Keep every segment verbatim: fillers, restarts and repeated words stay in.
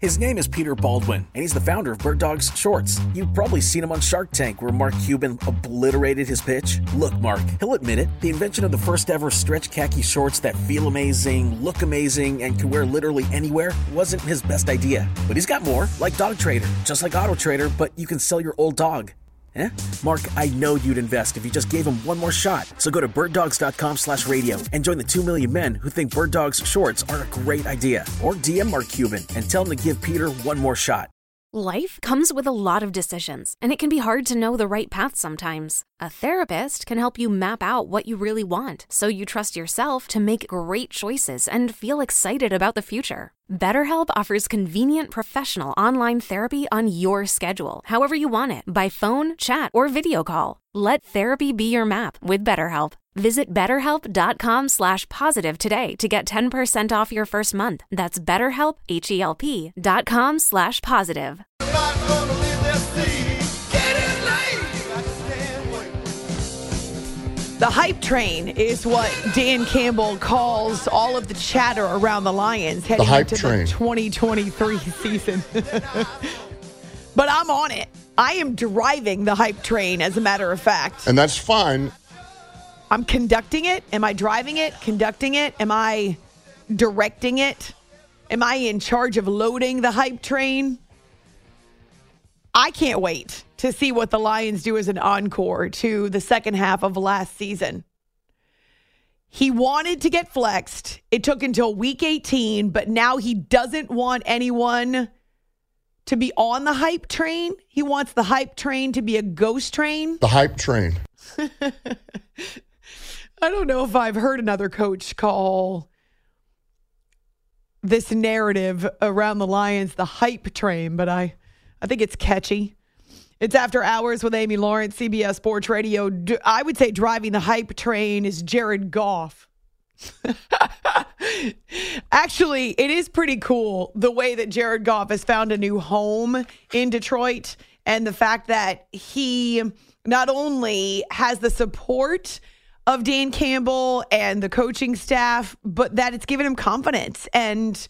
His name is Peter Baldwin, and he's the founder of Bird Dogs Shorts. You've probably seen him on Shark Tank, where Mark Cuban obliterated his pitch. Look, Mark, he'll admit it. The invention of the first ever stretch khaki shorts that feel amazing, look amazing, and can wear literally anywhere wasn't his best idea. But he's got more, like Dog Trader, just like Auto Trader, but you can sell your old dog. Eh? Mark, I know you'd invest if you just gave him one more shot. So go to birddogs.com slash radio and join the two million men who think Bird Dogs shorts are a great idea. Or D M Mark Cuban and tell him to give Peter one more shot. Life comes with a lot of decisions, and it can be hard to know the right path sometimes. A therapist can help you map out what you really want, so you trust yourself to make great choices and feel excited about the future. BetterHelp offers convenient professional online therapy on your schedule, however you want it, by phone, chat, or video call. Let therapy be your map with BetterHelp. Visit betterhelp.com slash positive today to get ten percent off your first month. That's betterhelp, H-E-L-P dot com slash positive. The hype train is what Dan Campbell calls all of the chatter around the Lions heading the into train. the twenty twenty-three season. But I'm on it. I am driving the hype train, as a matter of fact. And that's fine. I'm conducting it. Am I driving it? Conducting it? Am I directing it? Am I in charge of loading the hype train? I can't wait to see what the Lions do as an encore to the second half of last season. He wanted to get flexed. It took until week eighteen, but now he doesn't want anyone to be on the hype train. He wants the hype train to be a ghost train. The hype train. I don't know if I've heard another coach call this narrative around the Lions the hype train, but I, I think it's catchy. It's After Hours with Amy Lawrence, C B S Sports Radio. I would say driving the hype train is Jared Goff. Actually, it is pretty cool the way that Jared Goff has found a new home in Detroit, and the fact that he not only has the support of Dan Campbell and the coaching staff, but that it's given him confidence. And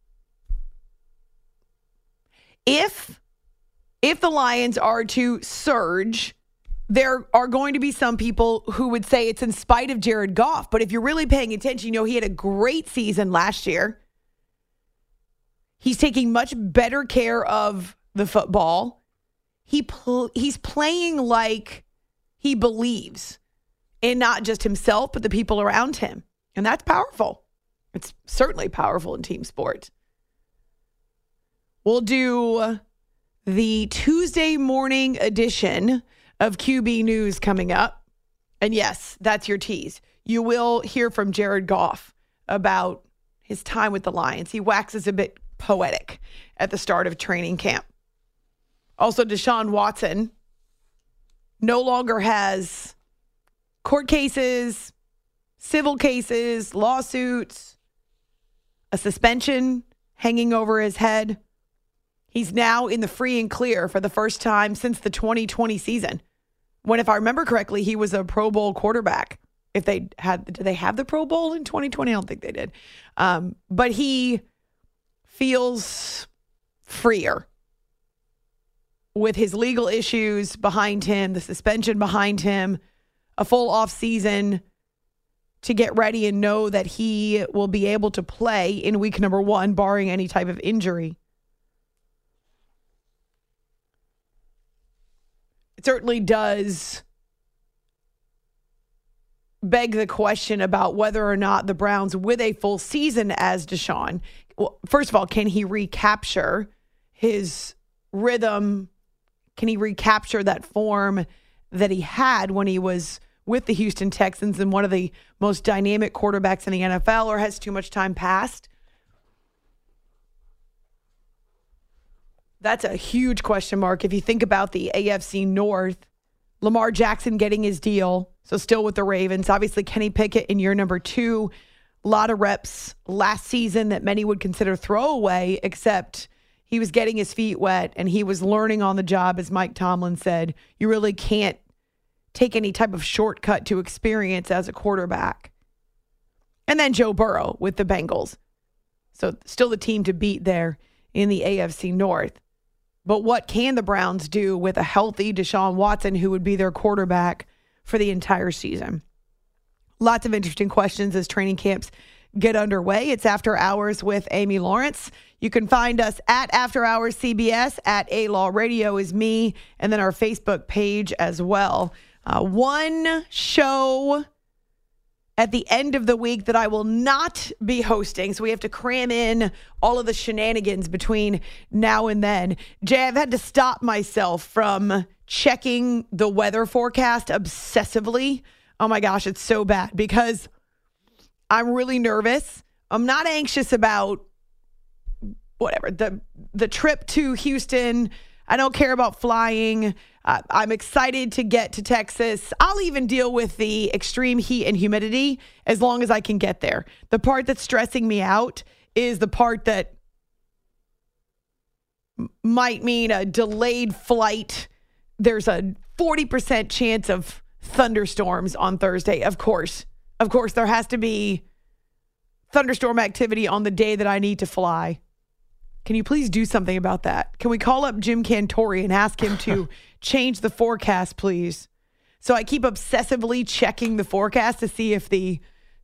if if the Lions are to surge, there are going to be some people who would say it's in spite of Jared Goff. But if you're really paying attention, you know, he had a great season last year. He's taking much better care of the football. He pl- he's playing like he believes in not just himself, but the people around him. And that's powerful. It's certainly powerful in team sport. We'll do the Tuesday morning edition of Q B News coming up. And yes, that's your tease. You will hear from Jared Goff about his time with the Lions. He waxes a bit poetic at the start of training camp. Also, Deshaun Watson no longer has court cases, civil cases, lawsuits, a suspension hanging over his head. He's now in the free and clear for the first time since the twenty twenty season, when, if I remember correctly, he was a Pro Bowl quarterback. If they had, did they have the Pro Bowl in twenty twenty? I don't think they did. Um, but he feels freer with his legal issues behind him, the suspension behind him, a full off season to get ready and know that he will be able to play in week number one, barring any type of injury. It certainly does beg the question about whether or not the Browns, with a full season as Deshaun, well, first of all, can he recapture his rhythm? Can he recapture that form that he had when he was with the Houston Texans and one of the most dynamic quarterbacks in the N F L, or has too much time passed? That's a huge question mark. If you think about the A F C North, Lamar Jackson getting his deal, so still with the Ravens. Obviously, Kenny Pickett in year number two. A lot of reps last season that many would consider throwaway, except he was getting his feet wet and he was learning on the job, as Mike Tomlin said. You really can't take any type of shortcut to experience as a quarterback. And then Joe Burrow with the Bengals. So still the team to beat there in the A F C North. But what can the Browns do with a healthy Deshaun Watson, who would be their quarterback for the entire season? Lots of interesting questions as training camps get underway. It's After Hours with Amy Lawrence. You can find us at After Hours C B S, at A-Law Radio is me, and then our Facebook page as well. Uh, one show at the end of the week that I will not be hosting, so we have to cram in all of the shenanigans between now and then. Jay, I've had to stop myself from checking the weather forecast obsessively. Oh my gosh, it's so bad because I'm really nervous. I'm not anxious about whatever, the the trip to Houston. I don't care about flying. Uh, I'm excited to get to Texas. I'll even deal with the extreme heat and humidity as long as I can get there. The part that's stressing me out is the part that m- might mean a delayed flight. There's a forty percent chance of thunderstorms on Thursday. Of course, of course, there has to be thunderstorm activity on the day that I need to fly. Can you please do something about that? Can we call up Jim Cantori and ask him to change the forecast, please? So I keep obsessively checking the forecast to see if the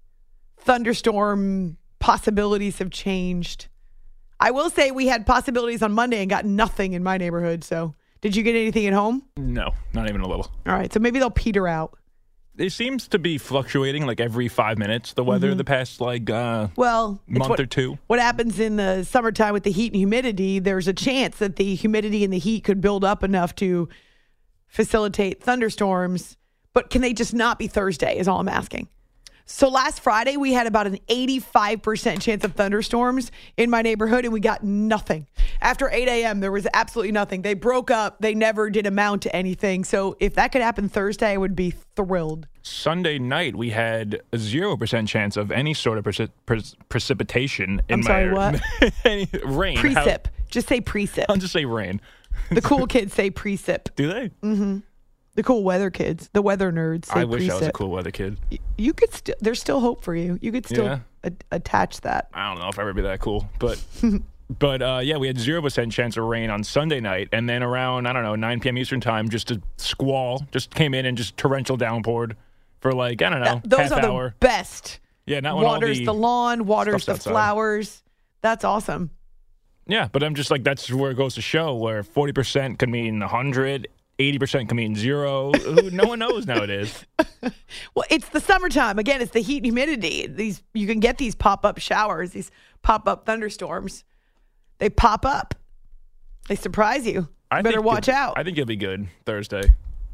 thunderstorm possibilities have changed. I will say we had possibilities on Monday and got nothing in my neighborhood. So did you get anything at home? No, not even a little. All right. So maybe they'll peter out. It seems to be fluctuating like every five minutes, the weather, mm-hmm. the past like uh, well, month what, or two. What happens in the summertime with the heat and humidity, there's a chance that the humidity and the heat could build up enough to facilitate thunderstorms. But can they just not be Thursday is all I'm asking. So last Friday, we had about an eighty-five percent chance of thunderstorms in my neighborhood, and we got nothing. After eight a.m., there was absolutely nothing. They broke up. They never did amount to anything. So if that could happen Thursday, I would be thrilled. Sunday night, we had a zero percent chance of any sort of preci- pre- precipitation. In I'm sorry, my, what? Rain. Precip. How, just say precip. I'll just say rain. The cool kids say precip. Do they? Mm-hmm. The cool weather kids, the weather nerds say I wish precip. I was a cool weather kid. You could still, there's still hope for you. You could still Yeah. a- attach that. I don't know if I'd ever be that cool, but but uh, yeah, we had zero percent chance of rain on Sunday night, and then around I don't know nine p.m. Eastern time, just a squall just came in and just torrential downpoured for like I don't know That, those half are hour. the best. Yeah, not when waters all the, the lawn, waters the outside. flowers. That's awesome. Yeah, but I'm just like that's where it goes to show where forty percent could mean one hundred. eighty percent can mean zero. No one knows nowadays. Well, it's the summertime. Again, it's the heat and humidity. These you can get these pop-up showers, these pop-up thunderstorms. They pop up. They surprise you. I You better think watch it- out. I think it'll be good Thursday.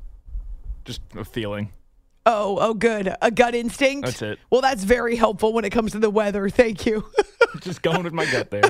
Just a feeling. Oh, oh, good. A gut instinct? That's it. Well, that's very helpful when it comes to the weather. Thank you. Just going with my gut there.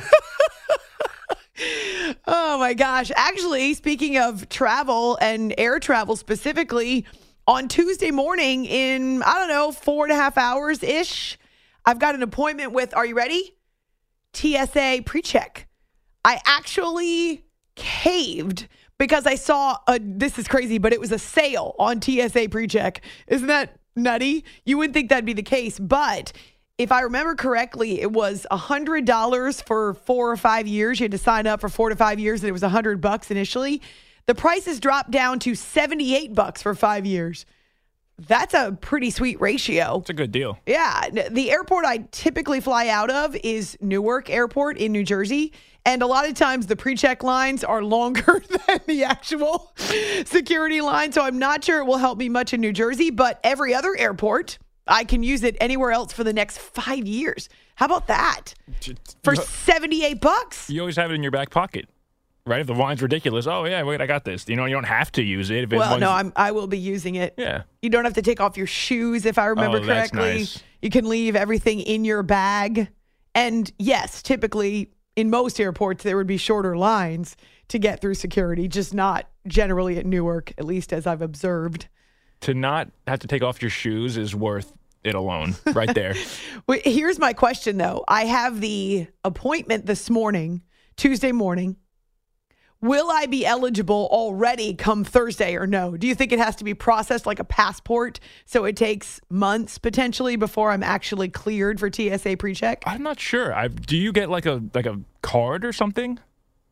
Oh, my gosh. Actually, speaking of travel and air travel specifically, on Tuesday morning in, I don't know, four and a half hours-ish, I've got an appointment with, are you ready? T S A PreCheck. I actually caved because I saw, a, this is crazy, but it was a sale on T S A PreCheck. Isn't that nutty? You wouldn't think that'd be the case, but if I remember correctly, it was one hundred dollars for four or five years. You had to sign up for four to five years, and it was one hundred bucks initially. The prices dropped down to seventy-eight bucks for five years. That's a pretty sweet ratio. It's a good deal. Yeah. The airport I typically fly out of is Newark Airport in New Jersey. And a lot of times the pre-check lines are longer than the actual security line. So I'm not sure it will help me much in New Jersey, but every other airport, I can use it anywhere else for the next five years. How about that? For seventy-eight bucks? You always have it in your back pocket, right? If the line's ridiculous, oh, yeah, wait, I got this. You know, you don't have to use it. If it Well, one's- no, I'm, I will be using it. Yeah. You don't have to take off your shoes, if I remember Oh, that's correctly. nice. You can leave everything in your bag. And yes, typically in most airports, there would be shorter lines to get through security, just not generally at Newark, at least as I've observed. To not have to take off your shoes is worth it alone, right there. Wait, here's my question, though. I have the appointment this morning, Tuesday morning. Will I be eligible already come Thursday or no? Do you think it has to be processed like a passport, so it takes months potentially before I'm actually cleared for T S A PreCheck? I'm not sure. I do you get like a like a card or something?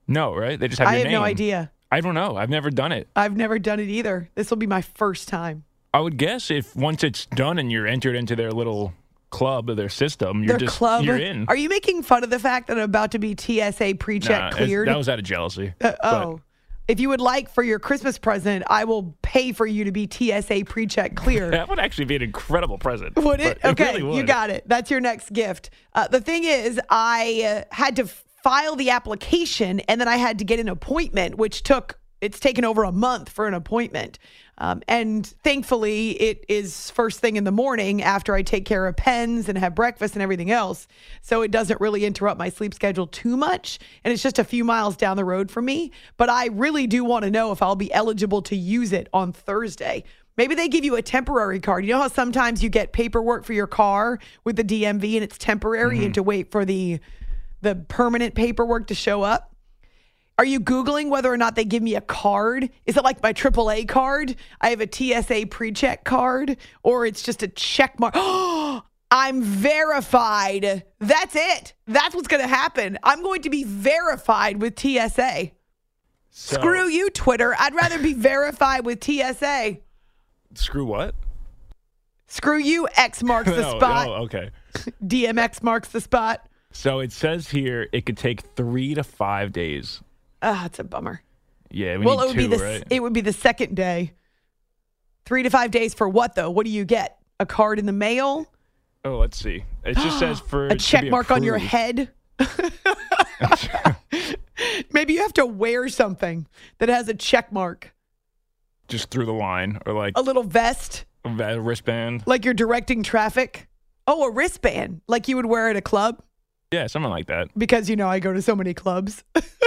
No, right? They just have I your have name. no idea. I don't know. I've never done it. I've never done it either. This will be my first time. I would guess if once it's done and you're entered into their little club or their system, you're Their just club. you're in. Are you making fun of the fact that I'm about to be T S A pre-check Nah, it's- cleared? that was out of jealousy. Uh, But oh. If you would like for your Christmas present, I will pay for you to be T S A pre-check cleared. that would actually be an incredible present. Would it? But Okay, really you would. got it. That's your next gift. Uh, the thing is, I uh, had to file the application and then I had to get an appointment, which took, it's taken over a month for an appointment. Um, and thankfully, it is first thing in the morning after I take care of pens and have breakfast and everything else. So it doesn't really interrupt my sleep schedule too much. And it's just a few miles down the road from me. But I really do want to know if I'll be eligible to use it on Thursday. Maybe they give you a temporary card. You know how sometimes you get paperwork for your car with the D M V and it's temporary Mm-hmm. and to wait for the the permanent paperwork to show up? Are you Googling whether or not they give me a card? Is it like my triple A card? I have a T S A pre-check card, or it's just a check mark. Oh, I'm verified. That's it. That's what's going to happen. I'm going to be verified with T S A. So, Screw you, Twitter. I'd rather be verified with T S A. Screw what? Screw you, X marks the No, spot. Oh, okay. D M X marks the spot. So it says here it could take three to five days. Ah, it's a bummer. Yeah, we well, need it would two, be the right? it would be the second day. Three to five days for what though? What do you get? A card in the mail? Oh, let's see. It just says for A it to check be mark on your approved. head? Maybe you have to wear something that has a check mark. Just through the line, or like A little vest, a wristband. like you're directing traffic. Oh, a wristband, like you would wear at a club. Yeah, something like that. Because you know I go to so many clubs.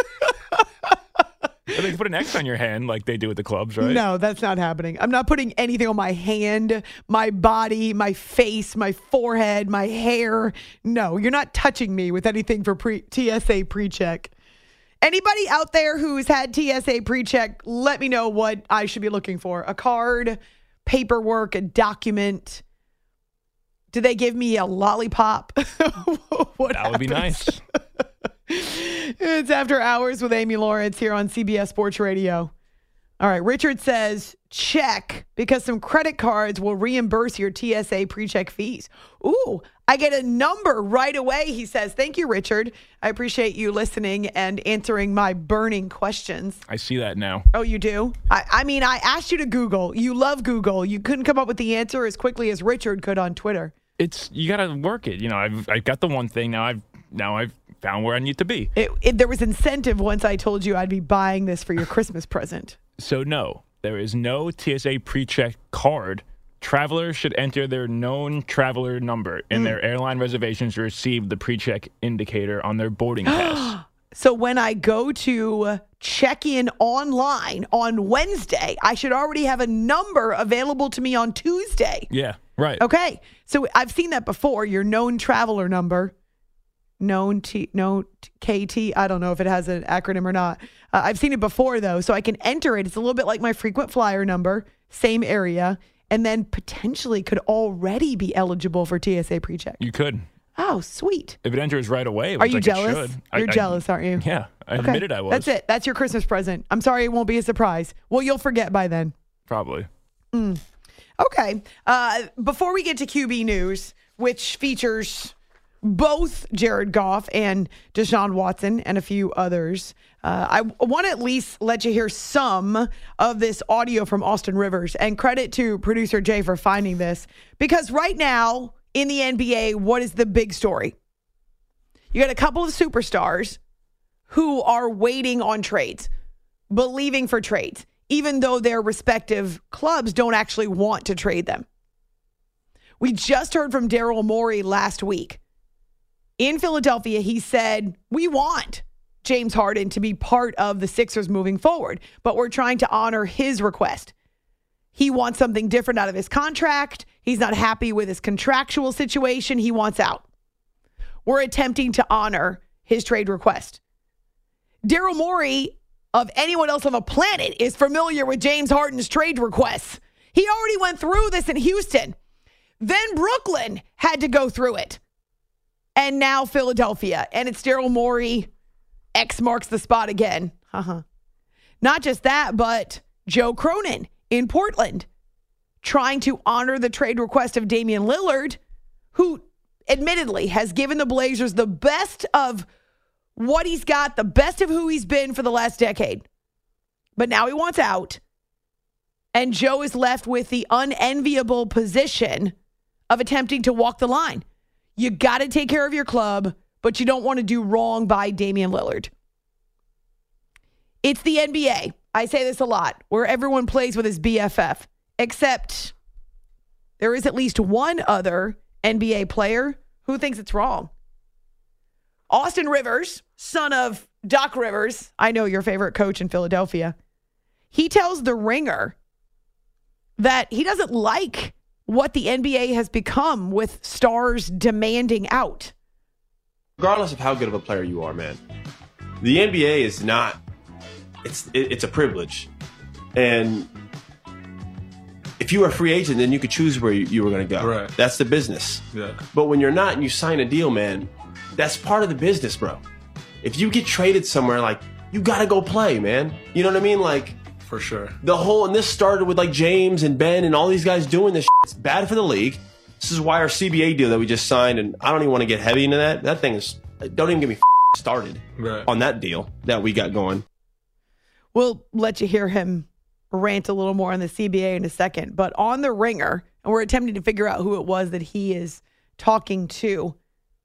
Or they can put an X on your hand like they do at the clubs, right? No, that's not happening. I'm not putting anything on my hand, my body, my face, my forehead, my hair. No, you're not touching me with anything for pre- T S A pre-check. Anybody out there who's had T S A pre-check, let me know what I should be looking for. A card, paperwork, a document. Do they give me a lollipop? What That would be happens? nice. It's After Hours with Amy Lawrence here on C B S Sports Radio. All right, Richard says, check, because some credit cards will reimburse your T S A pre-check fees. Ooh, I get a number right away, he says. Thank you, Richard. I appreciate you listening and answering my burning questions. I see that now. Oh, you do? I, I mean, I asked you to Google. You love Google. You couldn't come up with the answer as quickly as Richard could on Twitter. It's you got to work it. You know, I've I got the one thing now. I've now I've found where I need to be. It, it, there was incentive once I told you I'd be buying this for your Christmas present. So no, there is no T S A pre-check card. Travelers should enter their known traveler number in Mm. their airline reservations to receive the pre-check indicator on their boarding pass. So when I go to check in online on Wednesday, I should already have a number available to me on Tuesday. Yeah, right. Okay. So I've seen that before. Your known traveler number, known T, no K T. I don't know if it has an acronym or not. Uh, I've seen it before though, so I can enter it. It's a little bit like my frequent flyer number, same area, and then potentially could already be eligible for T S A pre-check. You could. Oh, sweet. If it enters right away, Are which you like jealous? It should. I- You're I- jealous, aren't you? Yeah, I Okay. admitted I was. That's it. That's your Christmas present. I'm sorry it won't be a surprise. Well, you'll forget by then. Probably. Okay. Uh, before we get to Q B News, which features both Jared Goff and Deshaun Watson and a few others, uh, I want to at least let you hear some of this audio from Austin Rivers. And credit to producer Jay for finding this. Because right now in the N B A, what is the big story? You got a couple of superstars who are waiting on trades, believing for trades, even though their respective clubs don't actually want to trade them. We just heard from Daryl Morey last week. In Philadelphia, he said, we want James Harden to be part of the Sixers moving forward, but we're trying to honor his request. He wants something different out of his contract. He's not happy with his contractual situation. He wants out. We're attempting to honor his trade request. Daryl Morey, of anyone else on the planet, is familiar with James Harden's trade requests. He already went through this in Houston. Then Brooklyn had to go through it. And now Philadelphia. And it's Daryl Morey X marks the spot again. Uh-huh. Not just that, but Joe Cronin in Portland trying to honor the trade request of Damian Lillard, who admittedly has given the Blazers the best of what he's got, the best of who he's been for the last decade. But now he wants out. And Joe is left with the unenviable position of attempting to walk the line. You got to take care of your club, but you don't want to do wrong by Damian Lillard. It's the N B A. I say this a lot, where everyone plays with his B F F, except there is at least one other N B A player who thinks it's wrong. Austin Rivers, son of Doc Rivers, I know your favorite coach in Philadelphia, he tells The Ringer that he doesn't like what the N B A has become with stars demanding out. Regardless of how good of a player you are, man, the N B A is not, it's it, it's a privilege. And if you were a free agent, then you could choose where you, you were going to go. Right. That's the business. Yeah. But when you're not and you sign a deal, man, that's part of the business, bro. If you get traded somewhere, like, you got to go play, man. You know what I mean? Like, for sure. The whole, and this started with like James and Ben and all these guys doing this shit. It's bad for the league. This is why our C B A deal that we just signed, and I don't even want to get heavy into that. That thing is, don't even get me started right. on that deal that we got going. We'll let you hear him rant a little more on the C B A in a second. But on The Ringer, and we're attempting to figure out who it was that he is talking to.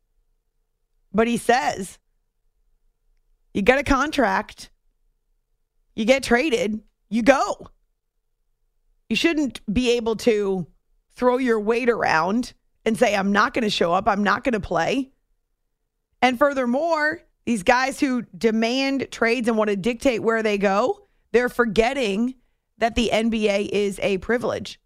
But he says, you get a contract, you get traded, you go. You shouldn't be able to throw your weight around and say, I'm not going to show up, I'm not going to play. And furthermore, these guys who demand trades and want to dictate where they go, they're forgetting that the N B A is a privilege.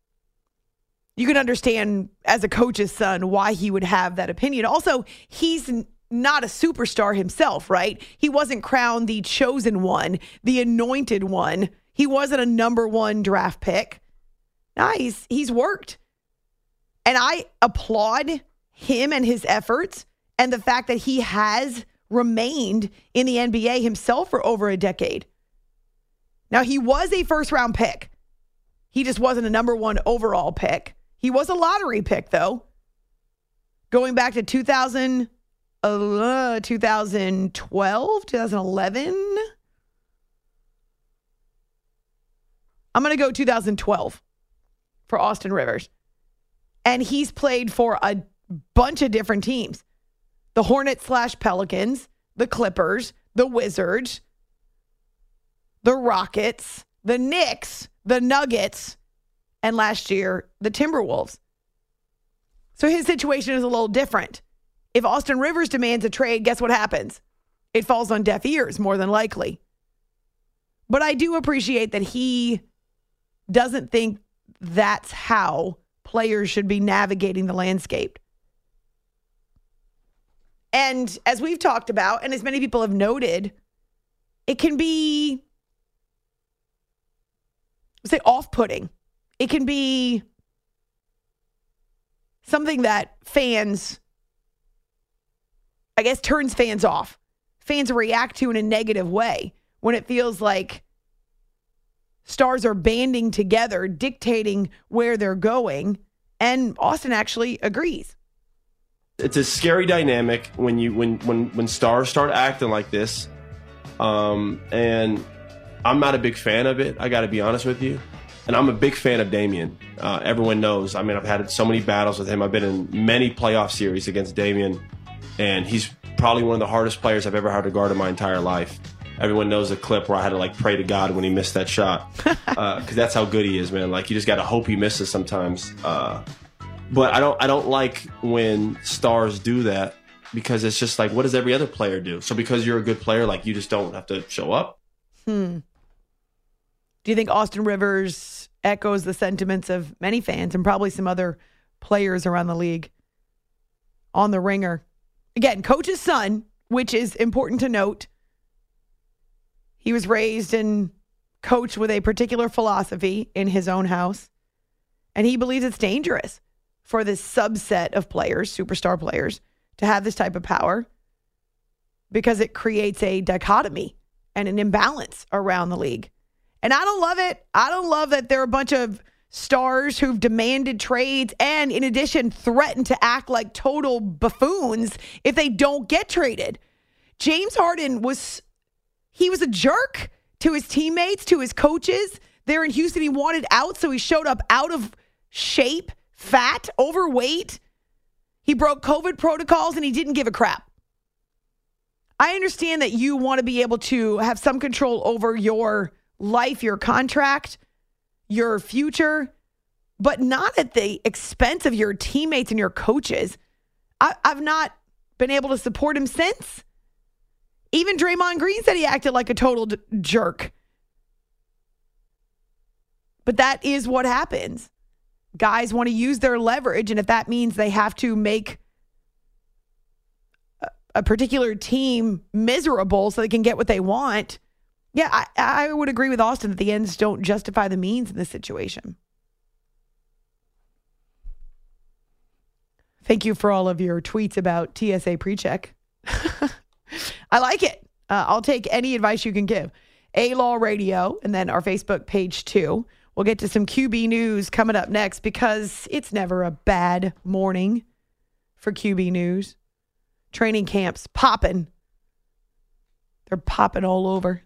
You can understand, as a coach's son, why he would have that opinion. Also, he's not a superstar himself, right? He wasn't crowned the chosen one, the anointed one. He wasn't a number one draft pick. No, he's, he's worked. And I applaud him and his efforts and the fact that he has remained in the N B A himself for over a decade. Now, he was a first-round pick. He just wasn't a number one overall pick. He was a lottery pick, though. Going back to two thousand, uh, twenty twelve, twenty eleven. I'm going to go two thousand twelve for Austin Rivers. And he's played for a bunch of different teams. The Hornets slash Pelicans, the Clippers, the Wizards, the Rockets, the Knicks, the Nuggets, and last year, the Timberwolves. So his situation is a little different. If Austin Rivers demands a trade, guess what happens? It falls on deaf ears, more than likely. But I do appreciate that he doesn't think that's how players should be navigating the landscape. And as we've talked about, and as many people have noted, it can be, say, off-putting. It can be something that fans, I guess, turns fans off. Fans react to in a negative way when it feels like stars are banding together, dictating where they're going. And Austin actually agrees. It's a scary dynamic when you when when when stars start acting like this. Um, and I'm not a big fan of it. I got to be honest with you. And I'm a big fan of Damian. Uh, everyone knows. I mean, I've had so many battles with him. I've been in many playoff series against Damian. And he's probably one of the hardest players I've ever had to guard in my entire life. Everyone knows the clip where I had to, like, pray to God when he missed that shot. Because uh, that's how good he is, man. Like, you just got to hope he misses sometimes. Uh, but I don't, I don't like when stars do that. Because it's just like, what does every other player do? So because you're a good player, like, you just don't have to show up? Hmm. Do you think Austin Rivers echoes the sentiments of many fans and probably some other players around the league? On The Ringer. Again, coach's son, which is important to note. He was raised and coached with a particular philosophy in his own house. And he believes it's dangerous for this subset of players, superstar players, to have this type of power because it creates a dichotomy and an imbalance around the league. And I don't love it. I don't love that there are a bunch of stars who've demanded trades and, in addition, threatened to act like total buffoons if they don't get traded. James Harden was, he was a jerk to his teammates, to his coaches. There in Houston, he wanted out, so he showed up out of shape, fat, overweight. He broke COVID protocols, and he didn't give a crap. I understand that you want to be able to have some control over your life, your contract, your future, but not at the expense of your teammates and your coaches. I, I've not been able to support him since. Even Draymond Green said he acted like a total d- jerk. But that is what happens. Guys want to use their leverage, and if that means they have to make a, a particular team miserable so they can get what they want, yeah, I, I would agree with Austin that the ends don't justify the means in this situation. Thank you for all of your tweets about T S A PreCheck. I like it. Uh, I'll take any advice you can give. A-Law Radio, and then our Facebook page too. We'll get to some Q B news coming up next because it's never a bad morning for Q B news. Training camps popping. They're popping all over.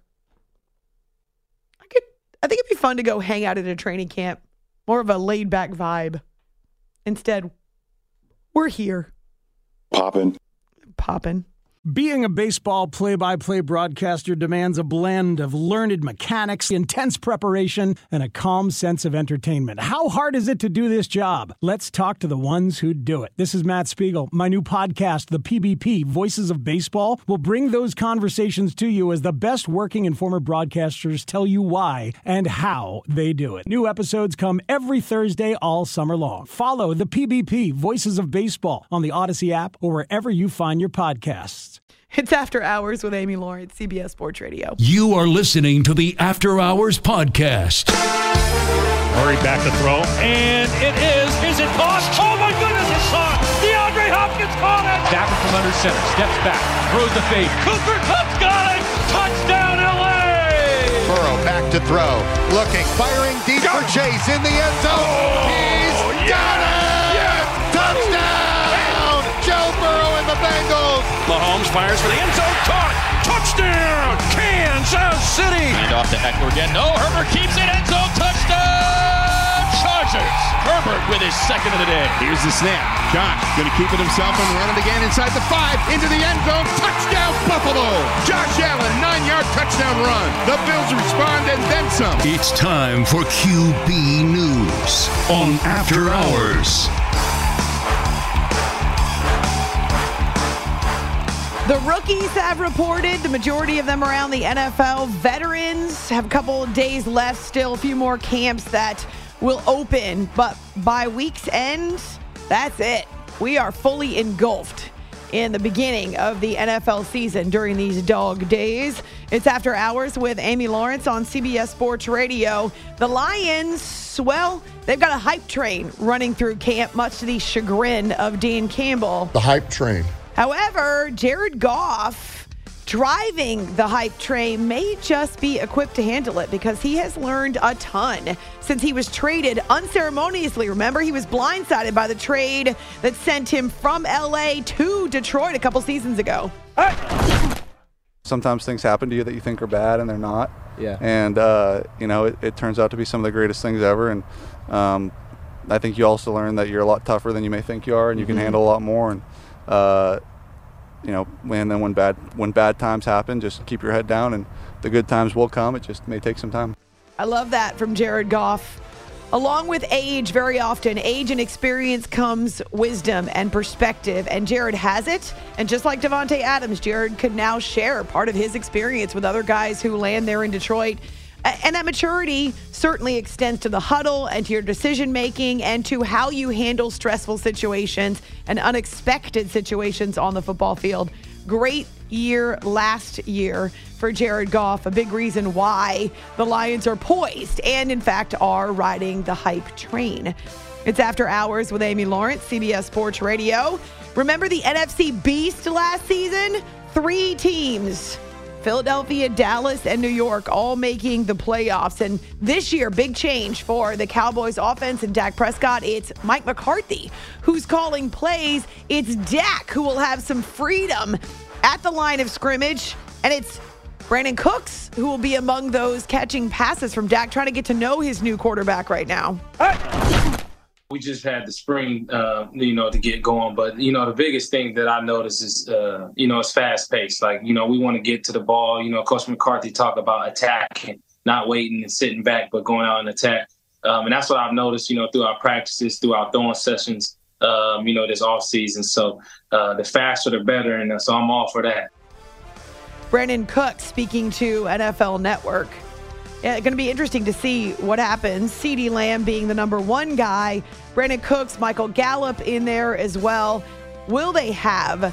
I could. I think it'd be fun to go hang out at a training camp. More of a laid-back vibe. Instead, we're here. Popping. Popping. Being a baseball play-by-play broadcaster demands a blend of learned mechanics, intense preparation, and a calm sense of entertainment. How hard is it to do this job? Let's talk to the ones who do it. This is Matt Spiegel. My new podcast, The P B P, Voices of Baseball, will bring those conversations to you as the best working and former broadcasters tell you why and how they do it. New episodes come every Thursday all summer long. Follow The P B P, Voices of Baseball, on the Odyssey app or wherever you find your podcasts. It's After Hours with Amy Lawrence, C B S Sports Radio. You are listening to the After Hours podcast. Murray back to throw, and it is. Is it caught? Oh, my goodness, it's caught. DeAndre Hopkins caught it. Back from under center, steps back, throws the fade. Cooper Kupp's got it. Touchdown, L A. Burrow back to throw, looking, firing deep got for it. Chase in the end zone. Oh, He's yeah. got it. Yeah. Touchdown. Hey. Joe Burrow and the Bengals. Mahomes fires for the end zone. Caught. Touchdown. Kansas City. And off to Eckler again. No, Herbert keeps it. End zone. Touchdown. Chargers. Herbert with his second of the day. Here's the snap. Josh going to keep it himself and run it again inside the five. Into the end zone. Touchdown Buffalo. Josh Allen, nine-yard touchdown run. The Bills respond and then some. It's time for Q B News on After Hours. The rookies have reported, the majority of them around the N F L. Veterans have a couple of days left, still a few more camps that will open. But by week's end, that's it. We are fully engulfed in the beginning of the N F L season during these dog days. It's After Hours with Amy Lawrence on C B S Sports Radio. The Lions, well, they've got a hype train running through camp, much to the chagrin of Dan Campbell. The hype train. However, Jared Goff driving the hype train may just be equipped to handle it because he has learned a ton since he was traded unceremoniously. Remember, he was blindsided by the trade that sent him from L A to Detroit a couple seasons ago. Sometimes things happen to you that you think are bad and they're not. Yeah. And, uh, you know, it, it turns out to be some of the greatest things ever. And um, I think you also learn that you're a lot tougher than you may think you are and you can mm-hmm. handle a lot more. And, Uh, you know, when then when bad when bad times happen, just keep your head down, and the good times will come. It just may take some time. I love that from Jared Goff. Along with age, very often, age and experience comes wisdom and perspective, and Jared has it. And just like Davante Adams, Jared could now share part of his experience with other guys who land there in Detroit. And that maturity certainly extends to the huddle and to your decision-making and to how you handle stressful situations and unexpected situations on the football field. Great year last year for Jared Goff, a big reason why the Lions are poised and, in fact, are riding the hype train. It's After Hours with Amy Lawrence, C B S Sports Radio. Remember the N F C Beast last season? Three teams, Philadelphia, Dallas, and New York, all making the playoffs. And this year, big change for the Cowboys offense and Dak Prescott. It's Mike McCarthy who's calling plays. It's Dak who will have some freedom at the line of scrimmage. And it's Brandon Cooks who will be among those catching passes from Dak, trying to get to know his new quarterback right now. We just had the spring, uh, you know, to get going. But, you know, the biggest thing that I notice is, uh, you know, it's fast paced. Like, you know, we want to get to the ball. You know, Coach McCarthy talked about attack and not waiting and sitting back, but going out and attack. Um, and that's what I've noticed, you know, through our practices, through our throwing sessions, um, you know, this offseason. So uh, the faster, the better. And uh, so I'm all for that. Brandon Cooks speaking to N F L Network. Yeah, it's going to be interesting to see what happens. CeeDee Lamb being the number one guy. Brandon Cooks, Michael Gallup in there as well. Will they have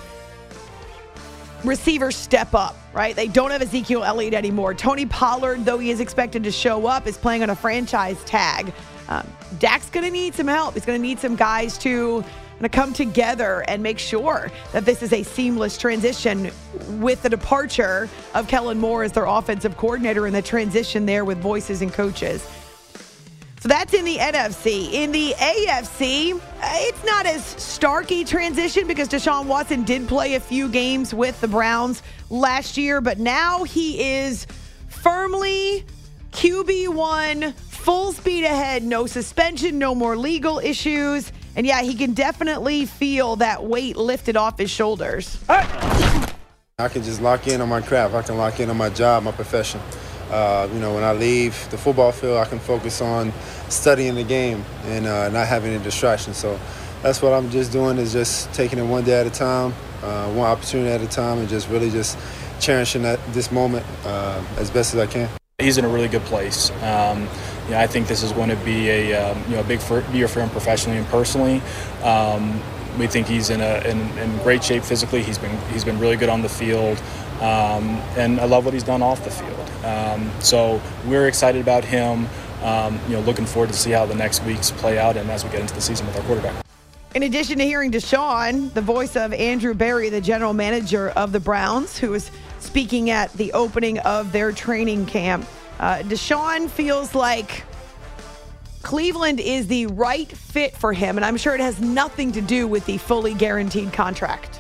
receivers step up, right? They don't have Ezekiel Elliott anymore. Tony Pollard, though he is expected to show up, is playing on a franchise tag. Um, Dak's going to need some help. He's going to need some guys to to come together and make sure that this is a seamless transition with the departure of Kellen Moore as their offensive coordinator and the transition there with voices and coaches. So that's in the N F C. In the A F C, it's not as starky transition because Deshaun Watson did play a few games with the Browns last year, but now he is firmly Q B one, full speed ahead, no suspension, no more legal issues. And yeah, he can definitely feel that weight lifted off his shoulders. I can just lock in on my craft. I can lock in on my job, my profession. Uh, you know, when I leave the football field, I can focus on studying the game and uh, not having any distractions. So that's what I'm just doing, is just taking it one day at a time, uh, one opportunity at a time, and just really just cherishing that, this moment uh, as best as I can. He's in a really good place. Um, yeah, I think this is going to be a um, you know a big for, year for him professionally and personally. Um, we think he's in a in, in great shape physically. He's been he's been really good on the field, um, and I love what he's done off the field. Um, so we're excited about him. Um, you know, looking forward to see how the next weeks play out, and as we get into the season with our quarterback. In addition to hearing Deshaun, the voice of Andrew Berry, the general manager of the Browns, who was speaking at the opening of their training camp. Uh, Deshaun feels like Cleveland is the right fit for him, and I'm sure it has nothing to do with the fully guaranteed contract.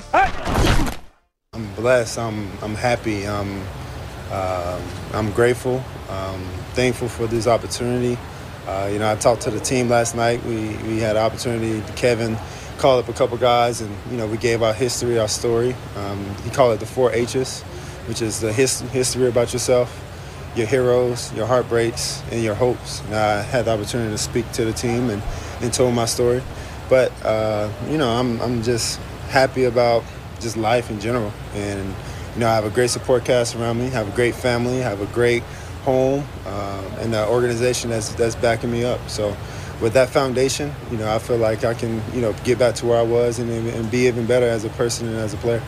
I'm blessed. I'm I'm happy. I'm uh, I'm grateful. Um, thankful for this opportunity. Uh, you know, I talked to the team last night. We we had an opportunity. Kevin called up a couple guys, and you know, we gave our history, our story. Um, he called it the four H's, which is the his, history about yourself, your heroes, your heartbreaks, and your hopes. And I had the opportunity to speak to the team and, and told my story. But, uh, you know, I'm I'm just happy about just life in general. And, you know, I have a great support cast around me, have a great family, have a great home, uh, and an organization that's, that's backing me up. So with that foundation, you know, I feel like I can, you know, get back to where I was and, and be even better as a person and as a player.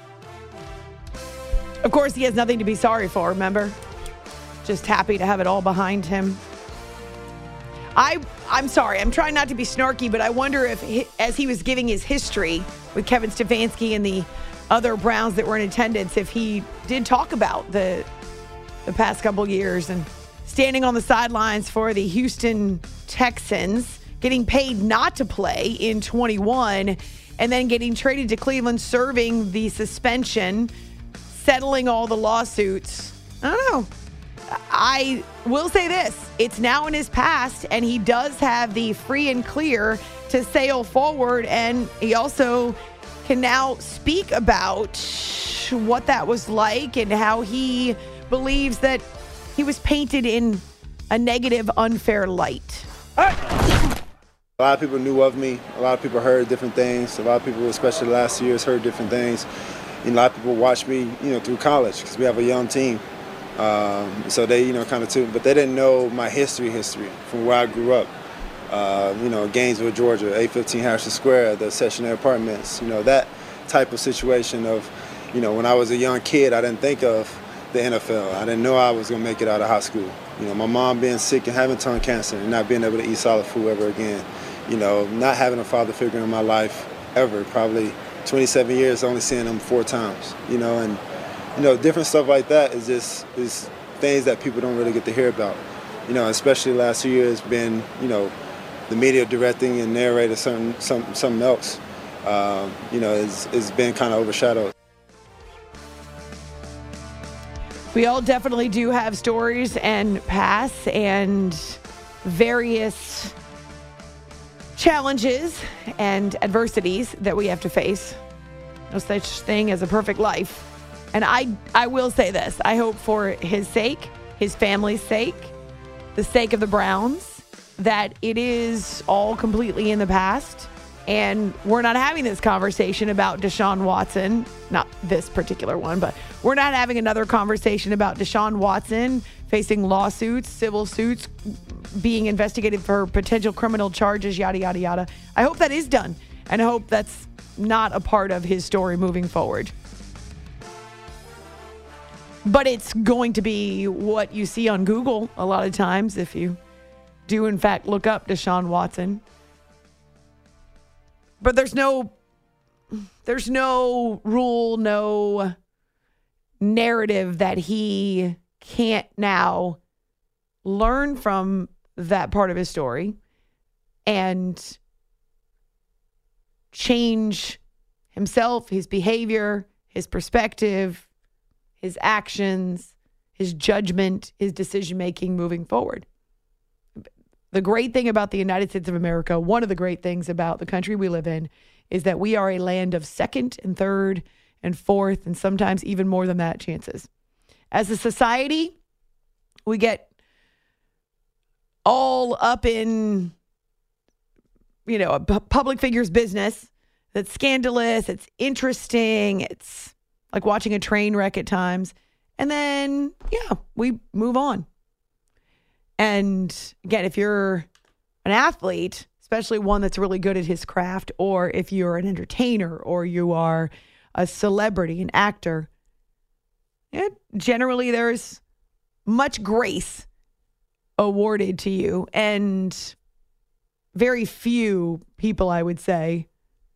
Of course, he has nothing to be sorry for, remember? Just happy to have it all behind him. I, I'm sorry, I'm trying not to be snarky, but I wonder if, he, as he was giving his history with Kevin Stefanski and the other Browns that were in attendance, if he did talk about the the past couple years and standing on the sidelines for the Houston Texans, getting paid not to play in twenty-one, and then getting traded to Cleveland, serving the suspension, settling all the lawsuits. I don't know. I will say this. It's now in his past, and he does have the free and clear to sail forward, and he also can now speak about what that was like and how he believes that he was painted in a negative, unfair light. A lot of people knew of me. A lot of people heard different things. A lot of people, especially last year, heard different things. And a lot of people watched me, you know, through college because we have a young team. Um, so they, you know, kind of too, but they didn't know my history, history from where I grew up. Uh, you know, Gainesville, Georgia, eight fifteen Harrison Square, the Session Apartments. You know, that type of situation of, you know, when I was a young kid, I didn't think of the N F L. I didn't know I was going to make it out of high school. You know, my mom being sick and having tongue cancer and not being able to eat solid food ever again. You know, not having a father figure in my life ever, probably twenty-seven years, only seeing him four times, you know, and, you know, different stuff like that is just is things that people don't really get to hear about, you know, especially the last two years been, you know, the media directing and narrating something, some, something else, um, you know, it's, it's been kind of overshadowed. We all definitely do have stories and pasts and various challenges and adversities that we have to face. No such thing as a perfect life. And I, I will say this. I hope for his sake, his family's sake, the sake of the Browns, that it is all completely in the past. And we're not having this conversation about Deshaun Watson. Not this particular one, but we're not having another conversation about Deshaun Watson facing lawsuits, civil suits, being investigated for potential criminal charges, yada, yada, yada. I hope that is done. And I hope that's not a part of his story moving forward. But it's going to be what you see on Google a lot of times if you do, in fact, look up Deshaun Watson. But there's no, there's no rule, no narrative that he can't now learn from that part of his story and change himself, his behavior, his perspective, his actions, his judgment, his decision-making moving forward. The great thing about the United States of America, one of the great things about the country we live in, is that we are a land of second and third and fourth and sometimes even more than that chances. As a society, we get all up in, you know, a p- public figure's business that's scandalous, it's interesting, it's like watching a train wreck at times. And then, yeah, we move on. And again, if you're an athlete, especially one that's really good at his craft, or if you're an entertainer or you are a celebrity, an actor, yeah, generally there's much grace awarded to you. And very few people, I would say,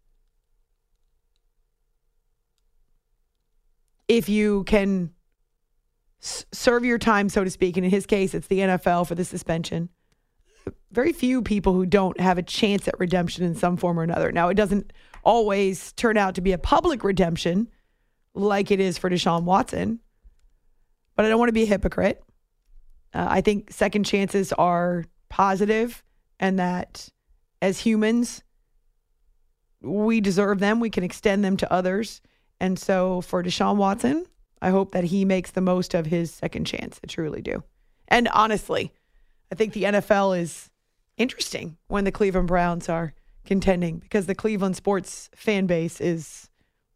if you can serve your time, so to speak, and in his case, it's the N F L for the suspension. Very few people who don't have a chance at redemption in some form or another. Now, it doesn't always turn out to be a public redemption like it is for Deshaun Watson, but I don't want to be a hypocrite. Uh, I think second chances are positive and that as humans, we deserve them. We can extend them to others. And so for Deshaun Watson, I hope that he makes the most of his second chance. I truly do. And honestly, I think the N F L is interesting when the Cleveland Browns are contending because the Cleveland sports fan base is,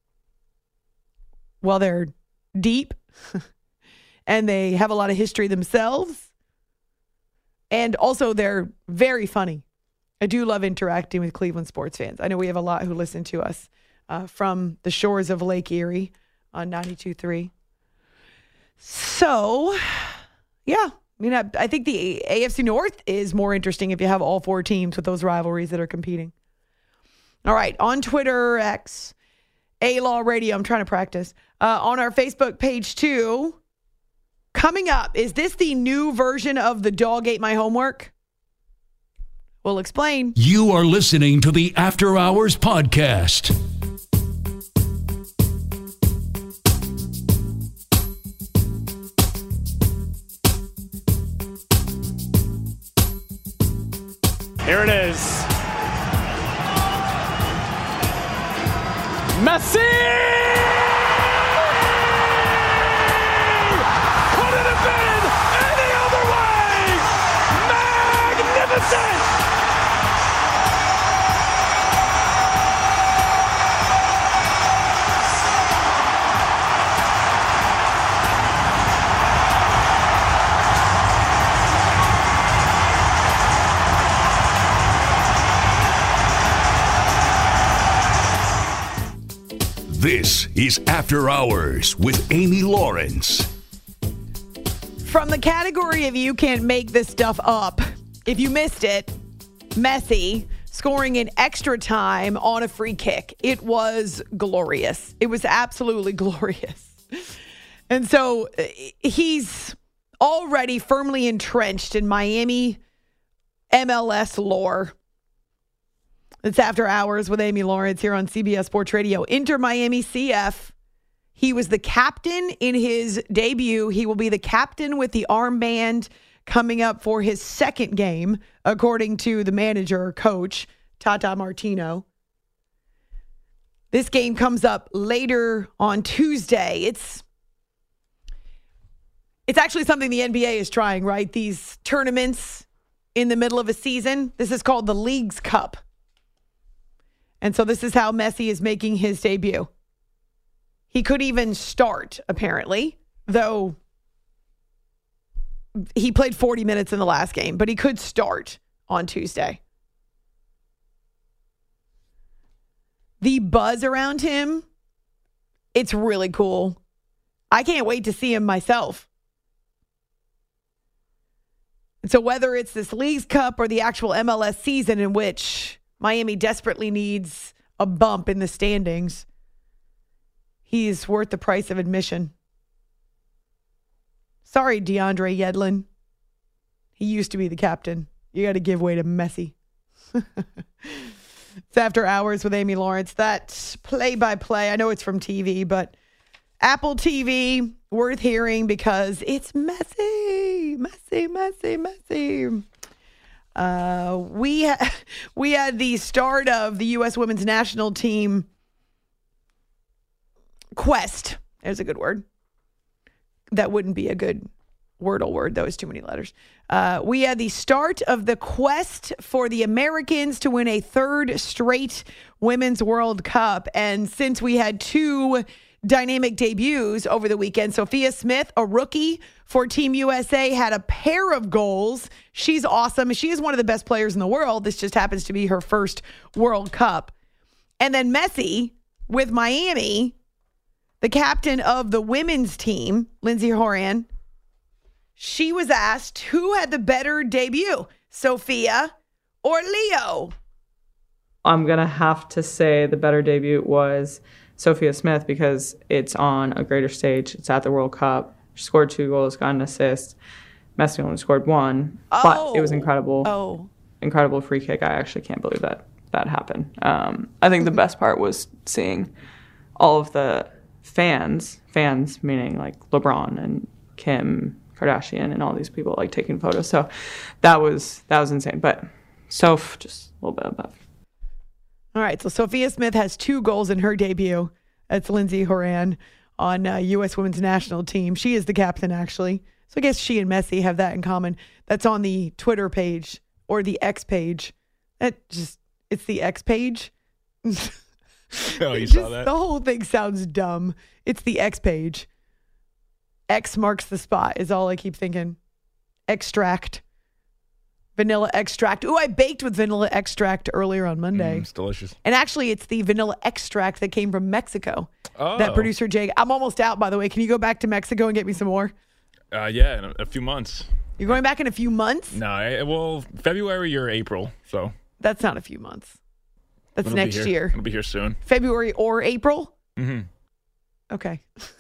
well, they're deep and they have a lot of history themselves. And also they're very funny. I do love interacting with Cleveland sports fans. I know we have a lot who listen to us uh, from the shores of Lake Erie on ninety-two point three. So, yeah. I mean, I, I think the A F C North is more interesting if you have all four teams with those rivalries that are competing. All right. On Twitter, X, A-Law Radio. I'm trying to practice. Uh, on our Facebook page, too. Coming up, is this the new version of The Dog Ate My Homework? We'll explain. You are listening to the After Hours Podcast. Here it is. Messi! Couldn't have been any other way! Magnificent! This is After Hours with Amy Lawrence. From the category of you can't make this stuff up, if you missed it, Messi scoring in extra time on a free kick. It was glorious. It was absolutely glorious. And so he's already firmly entrenched in Miami M L S lore. It's After Hours with Amy Lawrence here on C B S Sports Radio. Inter Miami C F. He was the captain in his debut. He will be the captain with the armband coming up for his second game, according to the manager, coach, Tata Martino. This game comes up later on Tuesday. It's it's actually something the N B A is trying, right? These tournaments in the middle of a season. This is called the Leagues Cup. And so this is how Messi is making his debut. He could even start, apparently, though he played forty minutes in the last game, but he could start on Tuesday. The buzz around him, it's really cool. I can't wait to see him myself. And so whether it's this Leagues Cup or the actual M L S season in which Miami desperately needs a bump in the standings, he's worth the price of admission. Sorry, DeAndre Yedlin. He used to be the captain. You got to give way to Messi. It's After Hours with Amy Lawrence. That play-by-play, I know it's from T V, but Apple T V, worth hearing because it's Messi, Messi, Messi, Messi. Uh, we, ha- we had the start of the U S women's national team quest. There's a good word. That wouldn't be a good Wordle word. That was too many letters. Uh, we had the start of the quest for the Americans to win a third straight Women's World Cup. And since we had two dynamic debuts over the weekend, Sophia Smith, a rookie for Team U S A, had a pair of goals. She's awesome. She is one of the best players in the world. This just happens to be her first World Cup. And then Messi with Miami, the captain of the women's team, Lindsey Horan, she was asked who had the better debut, Sophia or Leo? I'm going to have to say the better debut was Sophia Smith because it's on a greater stage. It's at the World Cup. She scored two goals, got an assist. Messi only scored one, oh. but it was incredible. Oh. Incredible free kick. I actually can't believe that that happened. Um, I think the best part was seeing all of the fans, fans meaning like LeBron and Kim Kardashian and all these people like taking photos. So that was that was insane. But Soph, just a little bit above. All right, so Sophia Smith has two goals in her debut. That's Lindsey Horan on uh, U S women's national team. She is the captain, actually. So I guess she and Messi have that in common. That's on the Twitter page or the X page. That just, it's the X page. Oh, you just, saw that? The whole thing sounds dumb. It's the X page. X marks the spot is all I keep thinking. Extract. Vanilla extract. Ooh, I baked with vanilla extract earlier on Monday. Mm, it's delicious. And actually, it's the vanilla extract that came from Mexico. Oh. That producer Jake. I'm almost out, by the way. Can you go back to Mexico and get me some more? Uh, yeah, in a, a few months. You're going back in a few months? No, I, well, February or April, so. That's not a few months. That's It'll next year. It'll be here soon. February or April? Mm-hmm. Okay.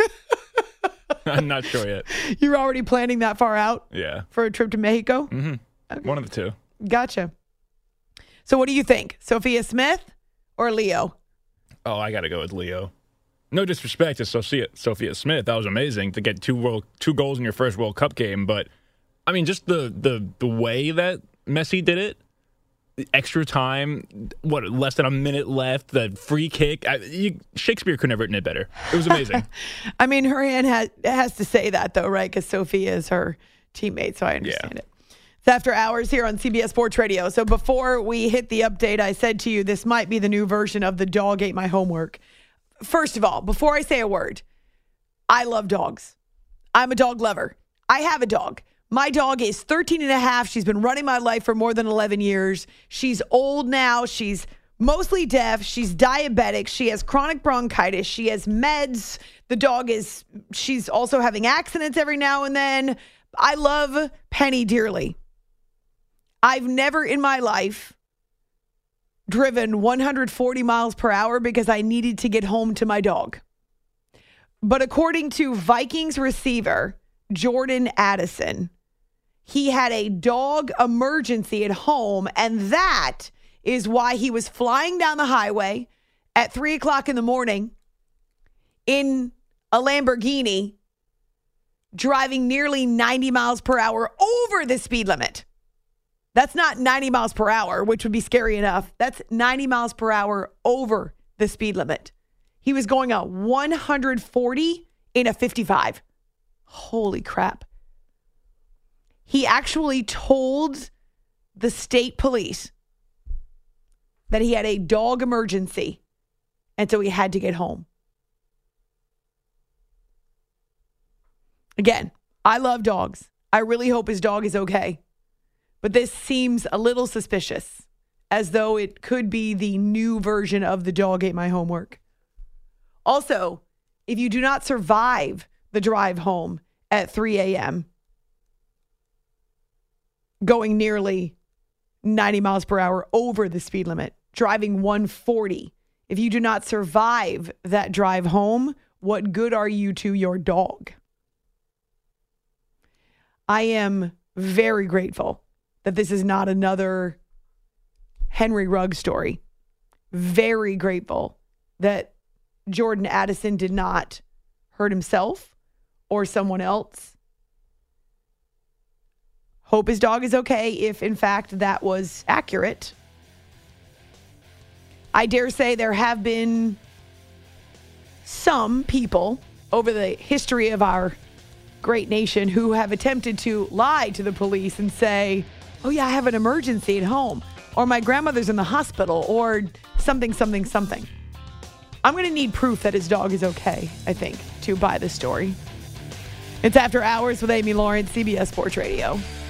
I'm not sure yet. You're already planning that far out? Yeah. For a trip to Mexico? Mm-hmm. Okay. One of the two. Gotcha. So what do you think? Sophia Smith or Leo? Oh, I got to go with Leo. No disrespect to Sophia, Sophia Smith. That was amazing to get two world two goals in your first World Cup game. But, I mean, just the, the, the way that Messi did it, the extra time, what, less than a minute left, the free kick. I, you, Shakespeare could never written it better. It was amazing. I mean, Horan has, has to say that, though, right? Because Sophia is her teammate, so I understand yeah. it. It's After Hours here on C B S Sports Radio. So before we hit the update, I said to you, this might be the new version of the dog ate my homework. First of all, before I say a word, I love dogs. I'm a dog lover. I have a dog. My dog is thirteen and a half. She's been running my life for more than eleven years. She's old now. She's mostly deaf. She's diabetic. She has chronic bronchitis. She has meds. The dog is, she's also having accidents every now and then. I love Penny dearly. I've never in my life driven one hundred forty miles per hour because I needed to get home to my dog. But according to Vikings receiver Jordan Addison, he had a dog emergency at home, and that is why he was flying down the highway at three o'clock in the morning in a Lamborghini, driving nearly ninety miles per hour over the speed limit. That's not ninety miles per hour, which would be scary enough. That's ninety miles per hour over the speed limit. He was going at one hundred forty in a fifty-five. Holy crap. He actually told the state police that he had a dog emergency, and so he had to get home. Again, I love dogs. I really hope his dog is okay. But this seems a little suspicious, as though it could be the new version of the dog ate my homework. Also, if you do not survive the drive home at three a.m., going nearly ninety miles per hour over the speed limit, driving one forty, if you do not survive that drive home, what good are you to your dog? I am very grateful that this is not another Henry Ruggs story. Very grateful that Jordan Addison did not hurt himself or someone else. Hope his dog is okay if, in fact, that was accurate. I dare say there have been some people over the history of our great nation who have attempted to lie to the police and say, oh yeah, I have an emergency at home, or my grandmother's in the hospital, or something, something, something. I'm going to need proof that his dog is okay, I think, to buy this story. It's After Hours with Amy Lawrence, C B S Sports Radio.